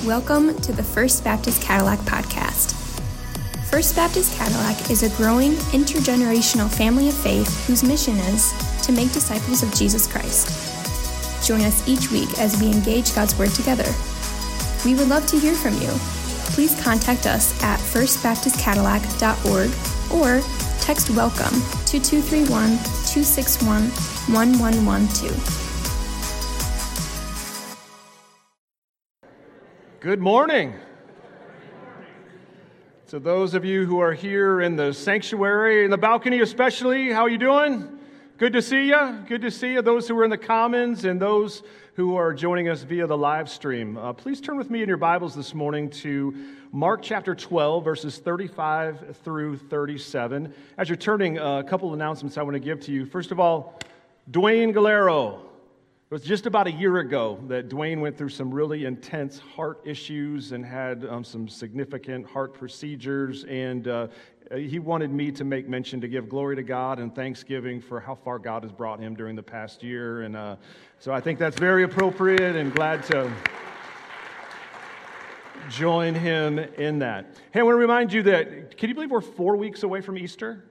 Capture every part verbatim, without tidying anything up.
Welcome to the First Baptist Cadillac podcast. First Baptist Cadillac is a growing intergenerational family of faith whose mission is to make disciples of Jesus Christ. Join us each week as we engage God's Word together. We would love to hear from you. Please contact us at first baptist cadillac dot org or text WELCOME to two three one, two six one, one one one two. Good morning. To those of you who are here in the sanctuary, in the balcony especially, how are you doing? Good to see you. Good to see you. Those who are in the Commons and those who are joining us via the live stream. Uh, please turn with me in your Bibles this morning to Mark chapter twelve, verses thirty-five through thirty-seven. As you're turning, uh, a couple of announcements I want to give to you. First of all, Dwayne Galero. It was just about a year ago that Dwayne went through some really intense heart issues and had um, some significant heart procedures, and uh, he wanted me to make mention to give glory to God and thanksgiving for how far God has brought him during the past year, and uh, so I think that's very appropriate and glad to join him in that. Hey, I want to remind you that, can you believe we're four weeks away from Easter?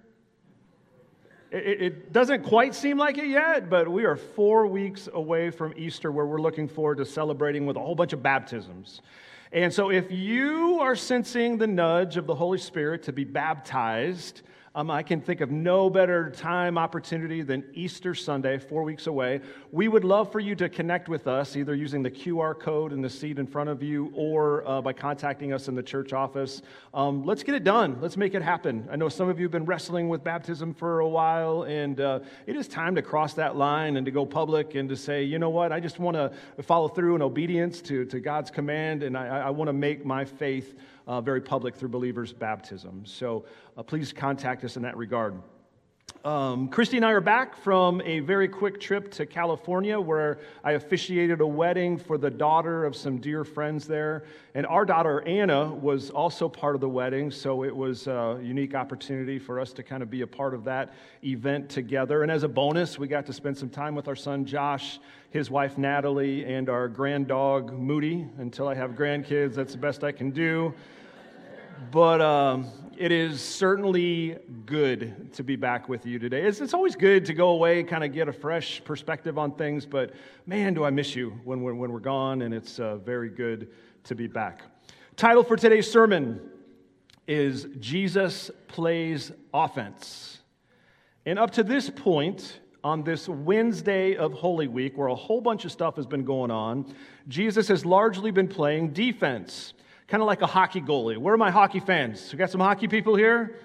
It doesn't quite seem like it yet, but we are four weeks away from Easter, where we're looking forward to celebrating with a whole bunch of baptisms. And so if you are sensing the nudge of the Holy Spirit to be baptized, um, I can think of no better time opportunity than Easter Sunday, four weeks away. We would love for you to connect with us, either using the Q R code in the seat in front of you or uh, by contacting us in the church office. Um, let's get it done. Let's make it happen. I know some of you have been wrestling with baptism for a while, and uh, it is time to cross that line and to go public and to say, you know what, I just want to follow through in obedience to, to God's command, and I, I want to make my faith Uh, very public through believers' baptism. So uh, please contact us in that regard. Um, Christy and I are back from a very quick trip to California, where I officiated a wedding for the daughter of some dear friends there. And our daughter, Anna, was also part of the wedding, so it was a unique opportunity for us to kind of be a part of that event together. And as a bonus, we got to spend some time with our son, Josh, his wife, Natalie, and our grand dog, Moody. Until I have grandkids, that's the best I can do. But um, it is certainly good to be back with you today. It's, it's always good to go away, kind of get a fresh perspective on things, but man, do I miss you when we're, when we're gone, and it's uh, very good to be back. Title for today's sermon is Jesus Plays Offense. And up to this point, on this Wednesday of Holy Week, where a whole bunch of stuff has been going on, Jesus has largely been playing defense. Kind of like a hockey goalie. Where are my hockey fans? We got some hockey people here?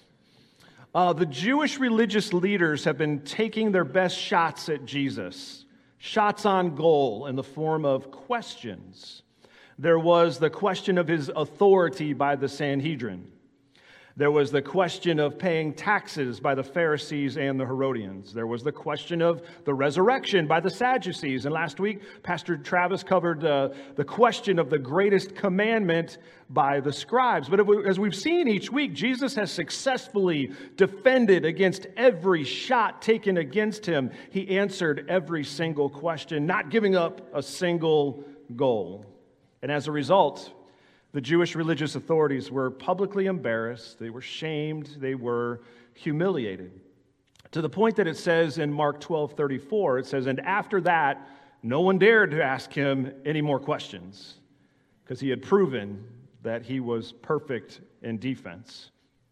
Uh, the Jewish religious leaders have been taking their best shots at Jesus. Shots on goal in the form of questions. There was the question of his authority by the Sanhedrin. There was the question of paying taxes by the Pharisees and the Herodians. There was the question of the resurrection by the Sadducees. And last week, Pastor Travis covered uh, the question of the greatest commandment by the scribes. But as we've seen each week, Jesus has successfully defended against every shot taken against him. He answered every single question, not giving up a single goal. And as a result, the Jewish religious authorities were publicly embarrassed, they were shamed, they were humiliated. To the point that it says in Mark twelve thirty-four, it says, and after that, no one dared to ask him any more questions, because he had proven that he was perfect in defense.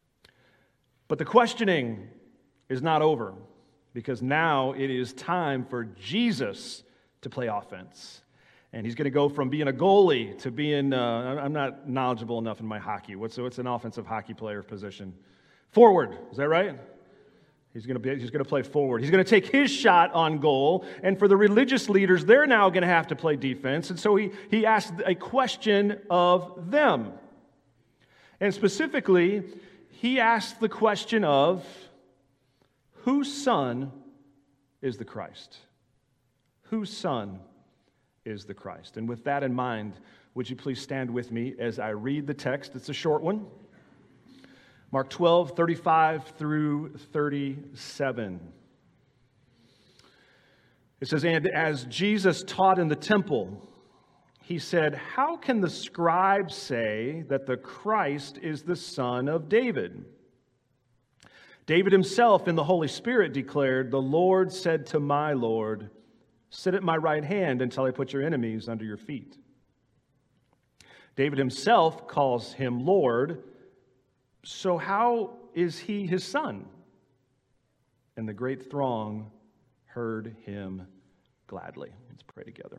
But the questioning is not over, because now it is time for Jesus to play offense. And he's going to go from being a goalie to being, uh, I'm not knowledgeable enough in my hockey. What's, what's an offensive hockey player position? Forward, is that right? He's going to be, he's going to play forward. He's going to take his shot on goal. And for the religious leaders, they're now going to have to play defense. And so he, he asked a question of them. And specifically, he asked the question of, whose son is the Christ? Whose son is the Christ? And with that in mind, would you please stand with me as I read the text? It's a short one. Mark twelve, thirty-five through thirty-seven. It says, and as Jesus taught in the temple, he said, "How can the scribes say that the Christ is the son of David?" David himself in the Holy Spirit declared, "The Lord said to my Lord, sit at my right hand until I put your enemies under your feet." David himself calls him Lord, so how is he his son? And the great throng heard him gladly. Let's pray together.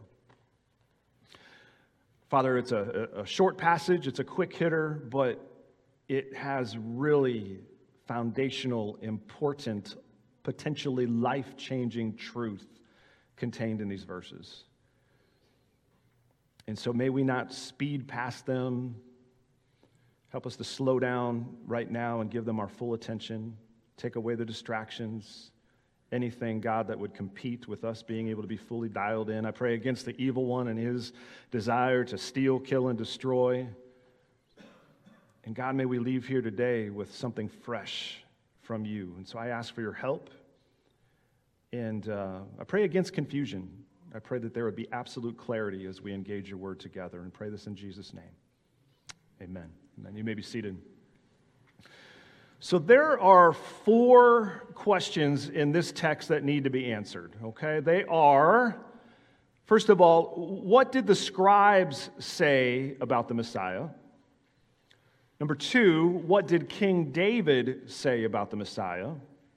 Father, it's a, a short passage, it's a quick hitter, but it has really foundational, important, potentially life-changing truth contained in these verses. And so may we not speed past them. Help us to slow down right now and give them our full attention. Take away the distractions. Anything, God, that would compete with us being able to be fully dialed in. I pray against the evil one and his desire to steal, kill, and destroy. And God, may we leave here today with something fresh from you. And so I ask for your help. And uh, I pray against confusion. I pray that there would be absolute clarity as we engage your word together. And pray this in Jesus' name. Amen. Amen. You may be seated. So there are four questions in this text that need to be answered, okay? They are, first of all, what did the scribes say about the Messiah? Number two, what did King David say about the Messiah?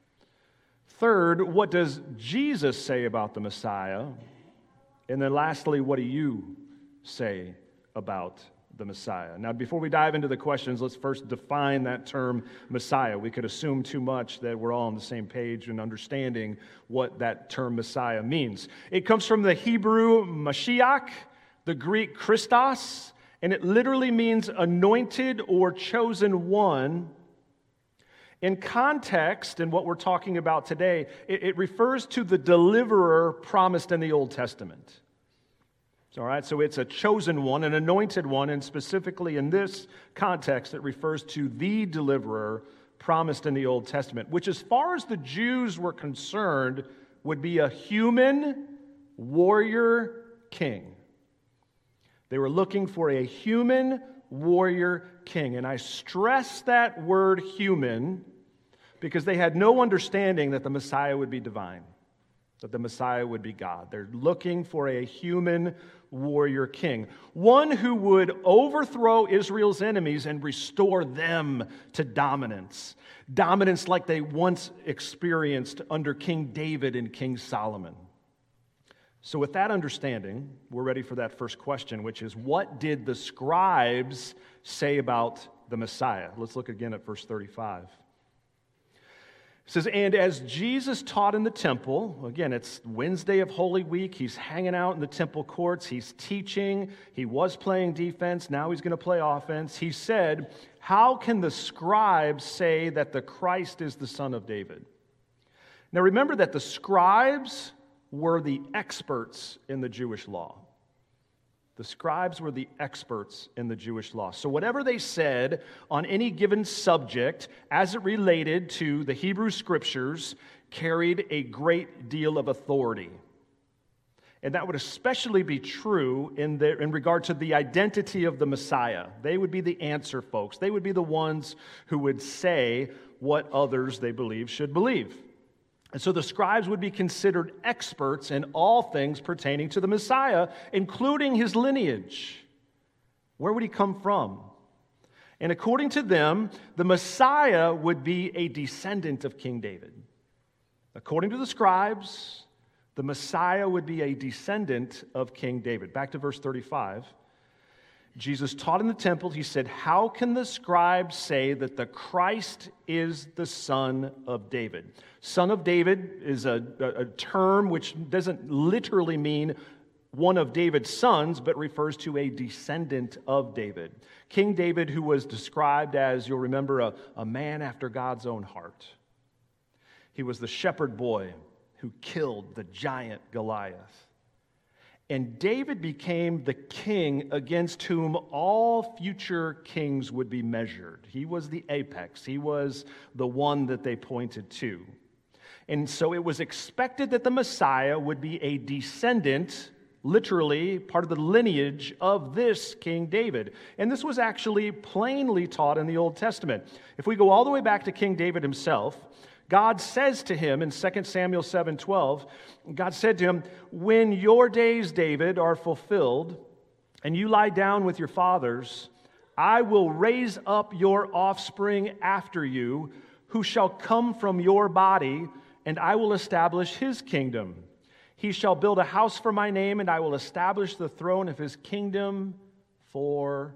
Third, what does Jesus say about the Messiah? And then lastly, what do you say about the Messiah? Now, before we dive into the questions, let's first define that term Messiah. We could assume too much that we're all on the same page in understanding what that term Messiah means. It comes from the Hebrew Mashiach, the Greek Christos, and it literally means anointed or chosen one. In context, and what we're talking about today, it, it refers to the deliverer promised in the Old Testament. All right, so it's a chosen one, an anointed one, and specifically in this context, it refers to the deliverer promised in the Old Testament, which as far as the Jews were concerned, would be a human warrior king. They were looking for a human warrior king, and I stress that word human because they had no understanding that the Messiah would be divine, that the Messiah would be God. They're looking for a human warrior king, one who would overthrow Israel's enemies and restore them to dominance. Dominance like they once experienced under King David and King Solomon. So with that understanding, we're ready for that first question, which is, what did the scribes say about the Messiah? Let's look again at verse thirty-five. It says, and as Jesus taught in the temple, again, it's Wednesday of Holy Week, he's hanging out in the temple courts, he's teaching, he was playing defense, now he's going to play offense. He said, how can the scribes say that the Christ is the son of David? Now remember that the scribes were the experts in the Jewish law. The scribes were the experts in the Jewish law. So whatever they said on any given subject as it related to the Hebrew Scriptures carried a great deal of authority. And that would especially be true in, the, in regard to the identity of the Messiah. They would be the answer folks. They would be the ones who would say what others they believe should believe. And so the scribes would be considered experts in all things pertaining to the Messiah, including his lineage. Where would he come from? And according to them, the Messiah would be a descendant of King David. According to the scribes, the Messiah would be a descendant of King David. Back to verse thirty-five. Jesus taught in the temple, he said, how can the scribes say that the Christ is the son of David? Son of David is a, a, a term which doesn't literally mean one of David's sons, but refers to a descendant of David. King David, who was described as, you'll remember, a, a man after God's own heart. He was the shepherd boy who killed the giant Goliath. And David became the king against whom all future kings would be measured. He was the apex. He was the one that they pointed to. And so it was expected that the Messiah would be a descendant literally part of the lineage of this King David. And this was actually plainly taught in the Old Testament. If we go all the way back to King David himself, God says to him in Second Samuel seven twelve, God said to him, "When your days, David, are fulfilled, and you lie down with your fathers, I will raise up your offspring after you, who shall come from your body, and I will establish his kingdom. He shall build a house for my name, and I will establish the throne of his kingdom forever."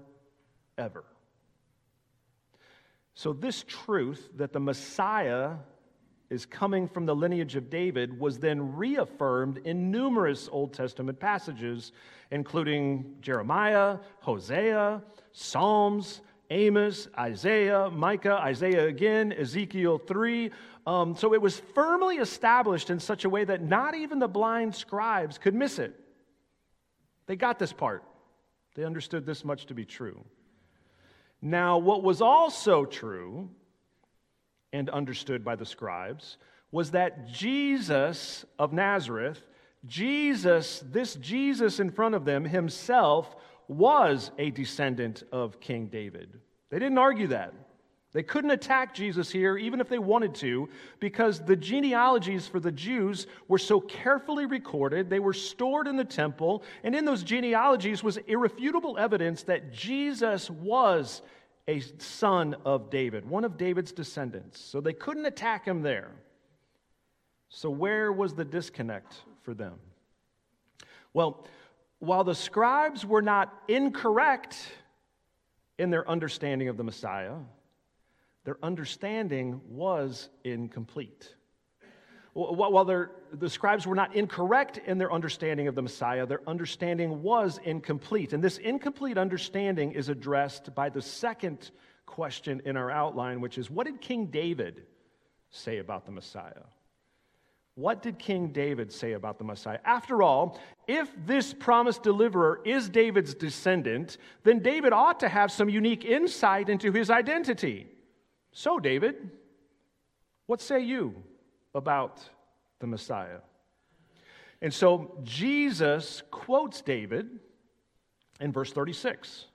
So this truth that the Messiah is coming from the lineage of David was then reaffirmed in numerous Old Testament passages, including Jeremiah, Hosea, Psalms, Amos, Isaiah, Micah, Isaiah again, Ezekiel three. Um, so it was firmly established in such a way that not even the blind scribes could miss it. They got this part. They understood this much to be true. Now, what was also true and understood by the scribes was that Jesus of Nazareth, Jesus, this Jesus in front of them himself, was a descendant of King David. They didn't argue that. They couldn't attack Jesus here, even if they wanted to, because the genealogies for the Jews were so carefully recorded, they were stored in the temple, and in those genealogies was irrefutable evidence that Jesus was a son of David, one of David's descendants. So they couldn't attack him there. So where was the disconnect for them? Well, while the scribes were not incorrect in their understanding of the Messiah, their understanding was incomplete. While the scribes were not incorrect in their understanding of the Messiah, their understanding was incomplete. And this incomplete understanding is addressed by the second question in our outline, which is, what did King David say about the Messiah? What did King David say about the Messiah? After all, if this promised deliverer is David's descendant, then David ought to have some unique insight into his identity. So, David, what say you about the Messiah? And so Jesus quotes David in verse thirty-six.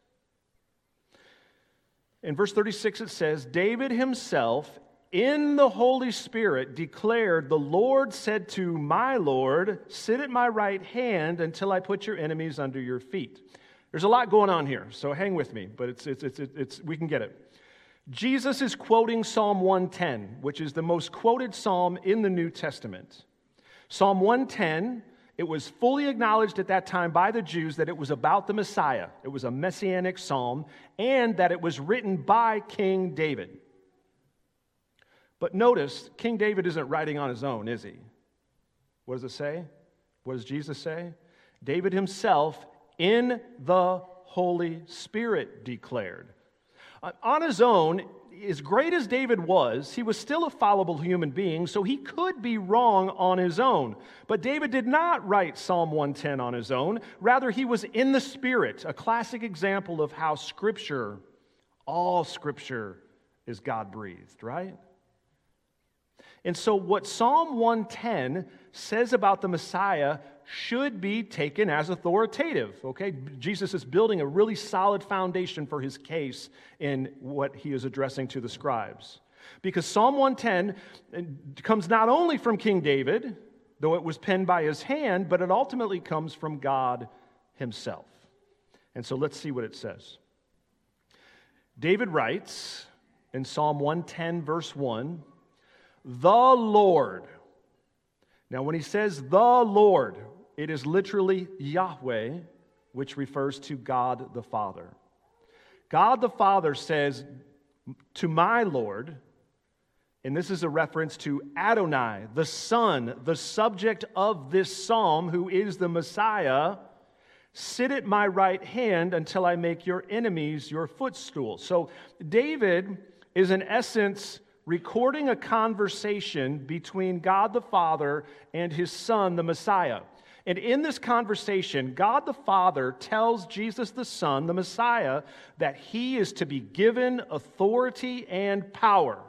In verse thirty-six it says, "David himself in the Holy Spirit declared, 'The Lord said to my Lord, sit at my right hand until I put your enemies under your feet.'" There's a lot going on here, so hang with me, but it's it's it's, it's we can get it. Jesus is quoting Psalm one ten, which is the most quoted psalm in the New Testament. Psalm one ten, it was fully acknowledged at that time by the Jews that it was about the Messiah. It was a messianic psalm, and that it was written by King David. But notice, King David isn't writing on his own, is he? What does it say? What does Jesus say? David himself, in the Holy Spirit, declared. Uh, on his own, as great as David was, he was still a fallible human being, so he could be wrong on his own. But David did not write Psalm one ten on his own. Rather, he was in the Spirit, a classic example of how Scripture, all Scripture, is God-breathed, right? And so what Psalm one ten says about the Messiah should be taken as authoritative, okay? Jesus is building a really solid foundation for his case in what he is addressing to the scribes. Because Psalm one ten comes not only from King David, though it was penned by his hand, but it ultimately comes from God himself. And so let's see what it says. David writes in Psalm one ten, verse one, "The Lord." Now, when he says the Lord, it is literally Yahweh, which refers to God the Father. God the Father says to my Lord, and this is a reference to Adonai, the Son, the subject of this psalm, who is the Messiah, "Sit at my right hand until I make your enemies your footstool." So David is in essence recording a conversation between God the Father and his Son, the Messiah. And in this conversation, God the Father tells Jesus the Son, the Messiah, that he is to be given authority and power.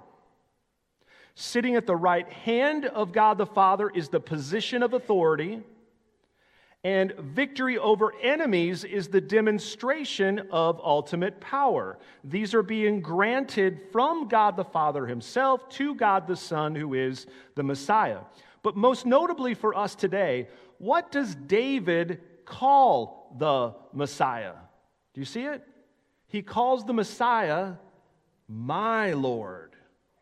Sitting at the right hand of God the Father is the position of authority, And victory over enemies is the demonstration of ultimate power. These are being granted from God the Father himself to God the Son, who is the Messiah. But most notably for us today, what does David call the Messiah? Do you see it? He calls the Messiah my Lord.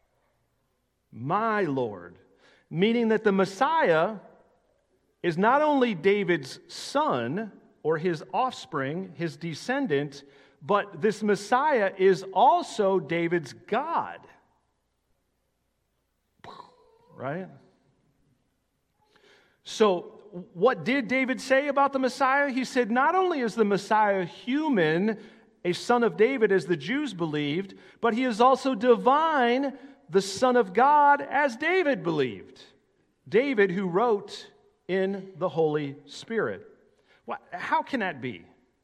My Lord. Meaning that the Messiah is not only David's son or his offspring, his descendant, but this Messiah is also David's God. Right? So, what did David say about the Messiah? He said, not only is the Messiah human, a son of David as the Jews believed, but he is also divine, the Son of God as David believed. David who wrote in the Holy Spirit. How can that be?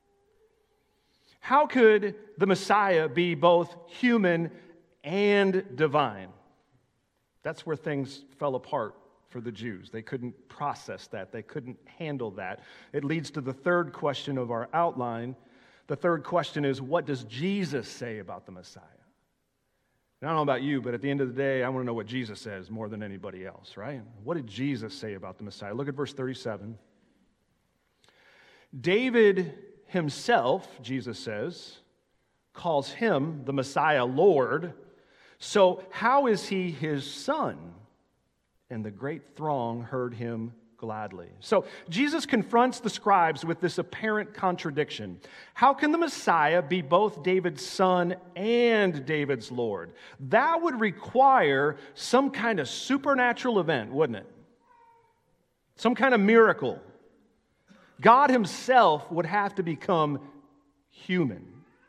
How could the Messiah be both human and divine? That's where things fell apart for the Jews. They couldn't process that. They couldn't handle that. It leads to the third question of our outline. The third question is, what does Jesus say about the Messiah? I don't know about you, but at the end of the day, I want to know what Jesus says more than anybody else, right? What did Jesus say about the Messiah? Look at verse thirty-seven. David himself, Jesus says, calls him, the Messiah, Lord. So how is he his son? And the great throng heard him gladly. So Jesus confronts the scribes with this apparent contradiction. How can the Messiah be both David's son and David's Lord? That would require some kind of supernatural event, wouldn't it? Some kind of miracle. God himself would have to become human,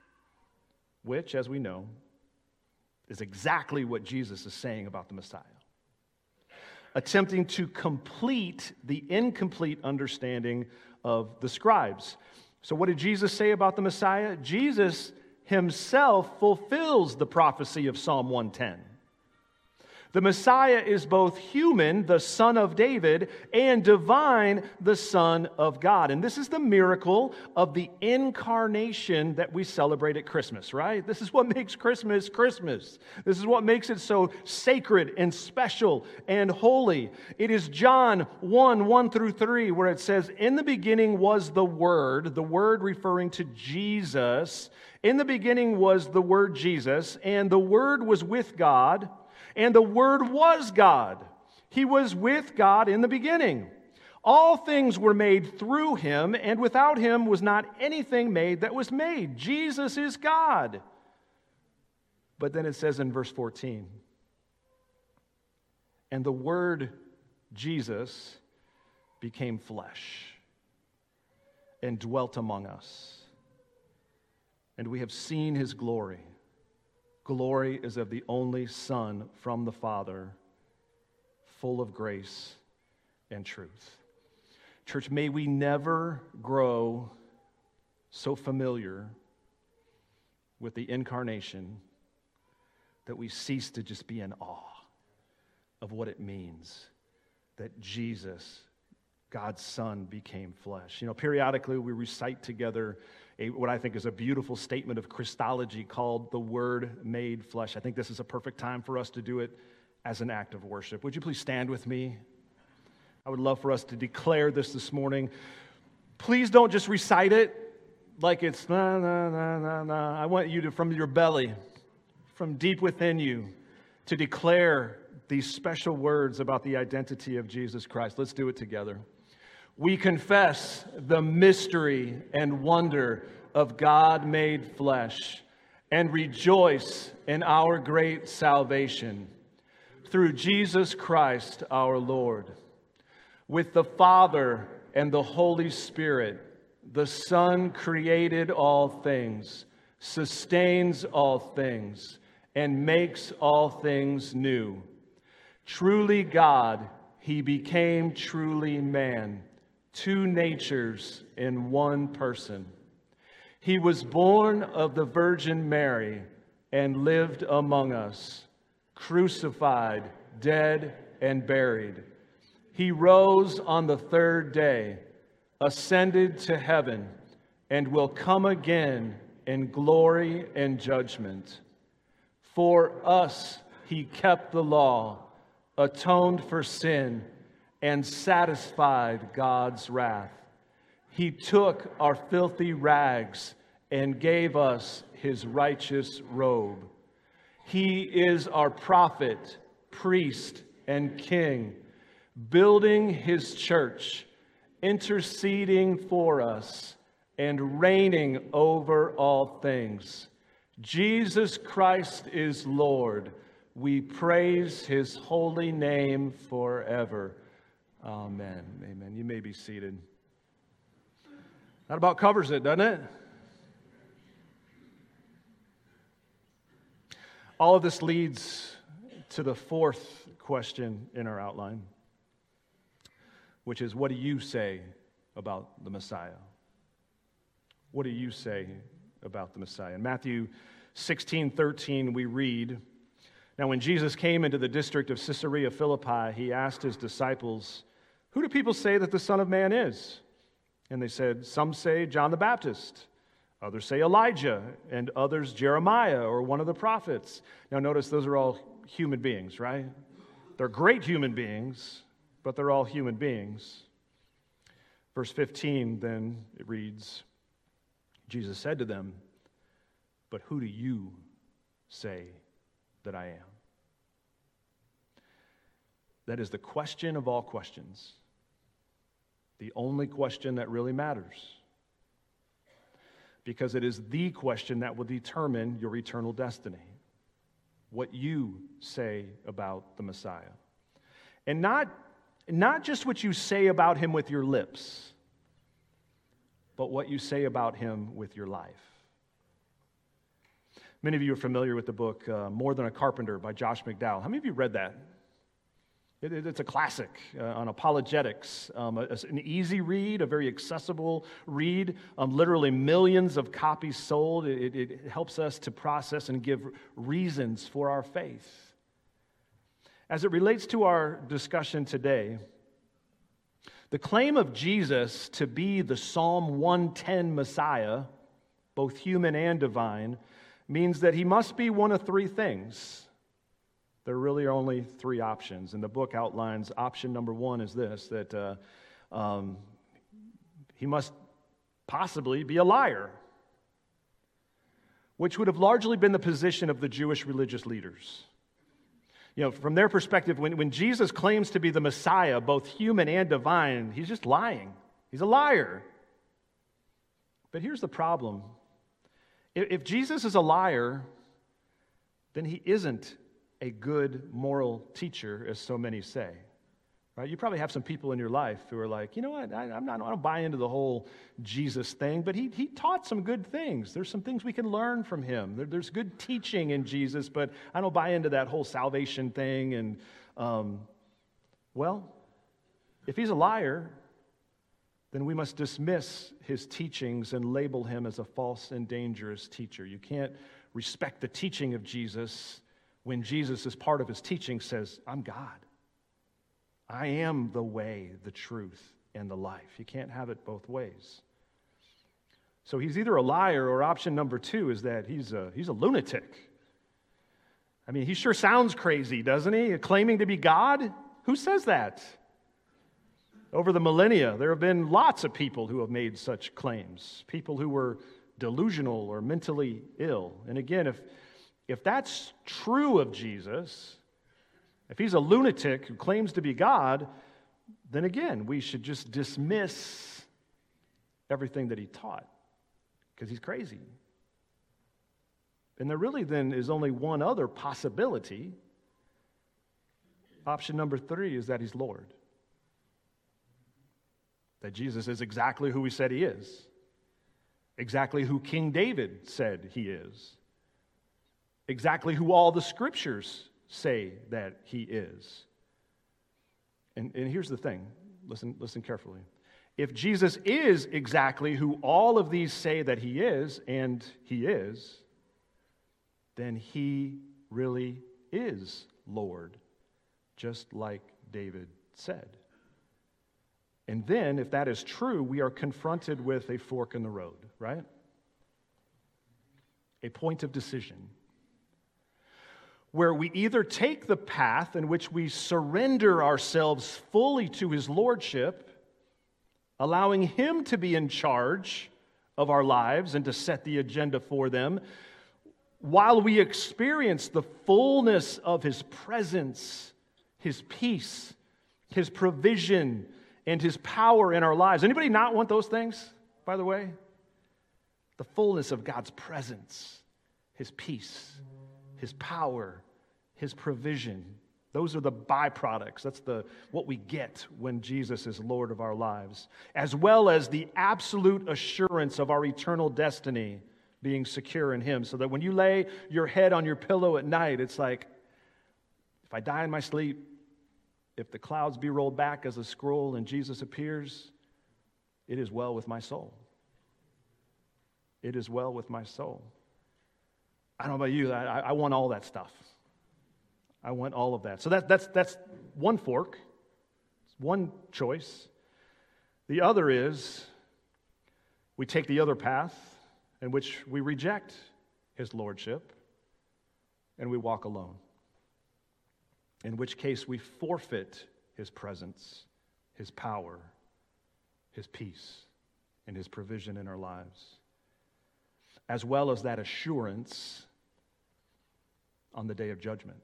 which, as we know, is exactly what Jesus is saying about the Messiah. Attempting to complete the incomplete understanding of the scribes. So what did Jesus say about the Messiah? Jesus himself fulfills the prophecy of Psalm one ten. The Messiah is both human, the Son of David, and divine, the Son of God. And this is the miracle of the incarnation that we celebrate at Christmas, right? This is what makes Christmas Christmas. This is what makes it so sacred and special and holy. It is John one, one through three, where it says, "In the beginning was the Word," the Word referring to Jesus. In the beginning was the Word Jesus, and the Word was with God, and the Word was God. He was with God in the beginning. All things were made through him, and without him was not anything made that was made. Jesus is God. But then it says in verse fourteen, "And the Word, Jesus, became flesh and dwelt among us. And we have seen his glory. Glory is of the only Son from the Father, full of grace and truth." Church, may we never grow so familiar with the incarnation that we cease to just be in awe of what it means that Jesus, God's Son, became flesh. You know, periodically we recite together A, what I think is a beautiful statement of Christology called the Word made flesh. I think this is a perfect time for us to do it as an act of worship. Would you please stand with me? I would love for us to declare this this morning. Please don't just recite it like it's na, na, na, na, na. I want you to, from your belly, from deep within you, to declare these special words about the identity of Jesus Christ. Let's do it together. We confess the mystery and wonder of God made flesh and rejoice in our great salvation through Jesus Christ our Lord. With the Father and the Holy Spirit, the Son created all things, sustains all things, and makes all things new. Truly God, he became truly man. Two natures in one person. He was born of the Virgin Mary and lived among us, crucified, dead, and buried. He rose on the third day ascended to heaven, and will come again in glory and judgment. For us he kept the law, atoned for sin, and satisfied God's wrath. He took our filthy rags and gave us his righteous robe. He is our prophet, priest, and king, building his church, interceding for us, and reigning over all things. Jesus Christ is Lord. We praise his holy name forever. Amen. Amen. You may be seated. That about covers it, doesn't it? All of this leads to the fourth question in our outline, which is, what do you say about the Messiah? What do you say about the Messiah? In Matthew sixteen thirteen, we read, "Now when Jesus came into the district of Caesarea Philippi, he asked his disciples, 'Who do people say that the Son of Man is?' And they said, 'Some say John the Baptist, others say Elijah, and others Jeremiah or one of the prophets.'" Now notice those are all human beings, right? They're great human beings, but they're all human beings. Verse fifteen, then it reads, Jesus said to them, "But who do you say that I am?" That is the question of all questions. The only question that really matters. Because it is the question that will determine your eternal destiny. What you say about the Messiah. And not, not just what you say about him with your lips, but what you say about him with your life. Many of you are familiar with the book uh, More Than a Carpenter by Josh McDowell. How many of you read that? It, it, it's a classic uh, on apologetics, um, a, an easy read, a very accessible read, um, literally millions of copies sold. It, it, it helps us to process and give reasons for our faith. As it relates to our discussion today, the claim of Jesus to be the Psalm one ten Messiah, both human and divine, means that he must be one of three things. There really are only three options, and the book outlines option number one is this, that uh, um, he must possibly be a liar, which would have largely been the position of the Jewish religious leaders. You know, from their perspective, when, when Jesus claims to be the Messiah, both human and divine, he's just lying. He's a liar. But here's the problem. If, if Jesus is a liar, then he isn't a good moral teacher, as so many say. Right? You probably have some people in your life who are like, you know what, I, I'm not, I don't buy into the whole Jesus thing, but he, he taught some good things. There's some things we can learn from him. There, there's good teaching in Jesus, but I don't buy into that whole salvation thing. And, um, well, if he's a liar, then we must dismiss his teachings and label him as a false and dangerous teacher. You can't respect the teaching of Jesus when Jesus, as part of his teaching, says, "I'm God. I am the way, the truth, and the life." You can't have it both ways. So he's either a liar, or option number two is that he's a, he's a lunatic. I mean, he sure sounds crazy, doesn't he? Claiming to be God? Who says that? Over the millennia, there have been lots of people who have made such claims. People who were delusional or mentally ill. And again, if, if that's true of Jesus, if he's a lunatic who claims to be God, then again, we should just dismiss everything that he taught, because he's crazy. And there really then is only one other possibility. Option number three is that he's Lord. That Jesus is exactly who he said he is. Exactly who King David said he is. Exactly who all the scriptures say that he is. And, and here's the thing. Listen, listen carefully. If Jesus is exactly who all of these say that he is, and he is, then he really is Lord, just like David said. And then, if that is true, we are confronted with a fork in the road, right? A point of decision, where we either take the path in which we surrender ourselves fully to His Lordship, allowing Him to be in charge of our lives and to set the agenda for them, while we experience the fullness of His presence, His peace, His provision, and His power in our lives. Anybody not want those things, by the way? The fullness of God's presence, His peace, His power, His provision. Those are the byproducts. That's the what we get when Jesus is Lord of our lives, as well as the absolute assurance of our eternal destiny being secure in Him, so that when you lay your head on your pillow at night, it's like, if I die in my sleep, if the clouds be rolled back as a scroll and Jesus appears, it is well with my soul. It is well with my soul. I don't know about you, I, I want all that stuff. I want all of that. So that, that's, that's one fork, it's one choice. The other is we take the other path in which we reject His Lordship and we walk alone, in which case we forfeit His presence, His power, His peace, and His provision in our lives, as well as that assurance on the day of judgment.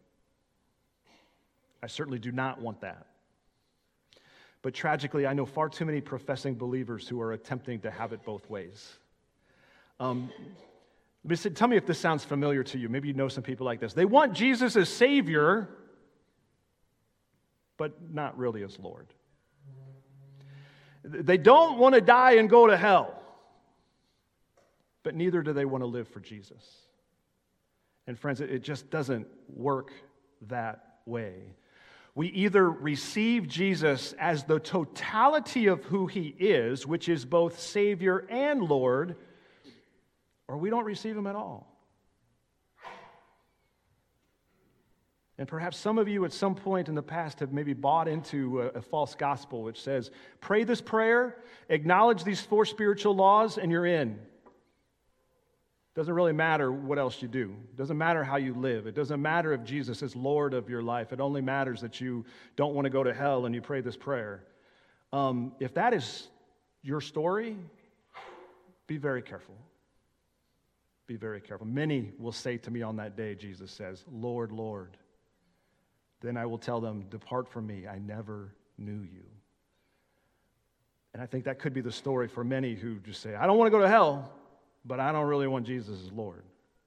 I certainly do not want that. But tragically, I know far too many professing believers who are attempting to have it both ways. Um, let me say, tell me if this sounds familiar to you. Maybe you know some people like this. They want Jesus as Savior, but not really as Lord. They don't want to die and go to hell, but neither do they want to live for Jesus. And friends, it just doesn't work that way. We either receive Jesus as the totality of who He is, which is both Savior and Lord, or we don't receive Him at all. And perhaps some of you at some point in the past have maybe bought into a, a false gospel which says, pray this prayer, acknowledge these four spiritual laws, and you're in. Doesn't really matter what else you do. Doesn't matter how you live. It doesn't matter if Jesus is Lord of your life. It only matters that you don't want to go to hell and you pray this prayer. Um, if that is your story, be very careful. Be very careful. Many will say to me on that day, Jesus says, Lord, Lord. Then I will tell them, depart from me, I never knew you. And I think that could be the story for many who just say, I don't want to go to hell, but I don't really want Jesus as Lord.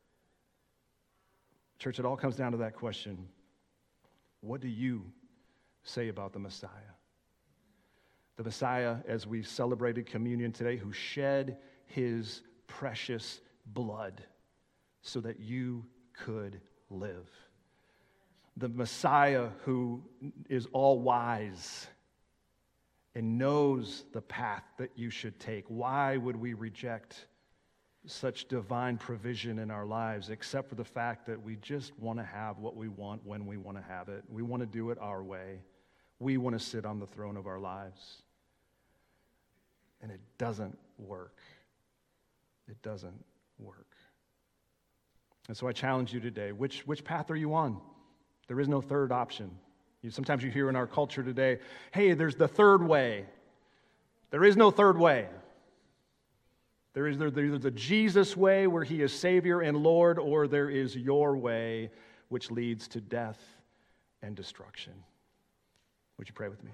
Church, it all comes down to that question. What do you say about the Messiah? The Messiah, as we celebrated communion today, who shed His precious blood so that you could live. The Messiah who is all wise and knows the path that you should take. Why would we reject such divine provision in our lives, except for the fact that we just want to have what we want when we want to have it. We want to do it our way. We want to sit on the throne of our lives. And it doesn't work. It doesn't work. And so I challenge you today, which, which path are you on? There is no third option. You, sometimes you hear in our culture today, hey, there's the third way. There is no third way. There is either the Jesus way, where He is Savior and Lord, or there is your way, which leads to death and destruction. Would you pray with me?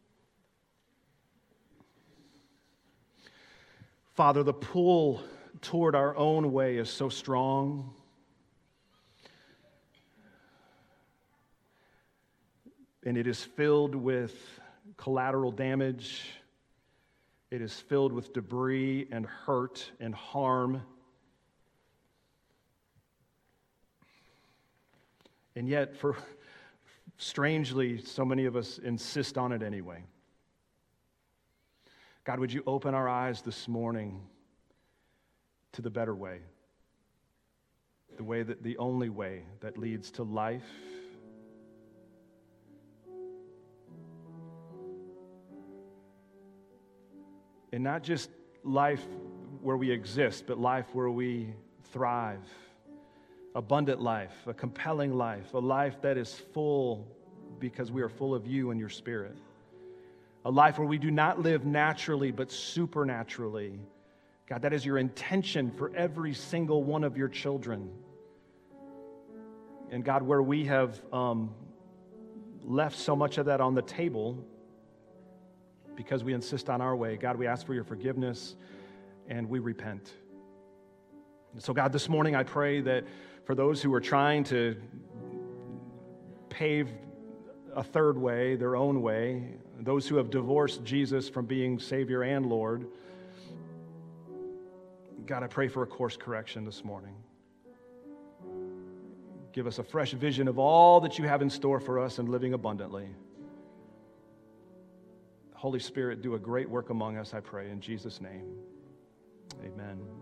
Father, the pull toward our own way is so strong. And it is filled with collateral damage. It is filled with debris and hurt and harm. And yet, for strangely, so many of us insist on it anyway. God, would you open our eyes this morning to the better way? The way that, the only way that leads to life. And not just life where we exist, but life where we thrive. Abundant life, a compelling life, a life that is full because we are full of you and your Spirit. A life where we do not live naturally, but supernaturally. God, that is your intention for every single one of your children. And God, where we have um, left so much of that on the table because we insist on our way, God, we ask for your forgiveness and we repent. And so, God, this morning I pray that for those who are trying to pave a third way, their own way, those who have divorced Jesus from being Savior and Lord, God, I pray for a course correction this morning. Give us a fresh vision of all that you have in store for us in living abundantly. Holy Spirit, do a great work among us, I pray, in Jesus' name. Amen.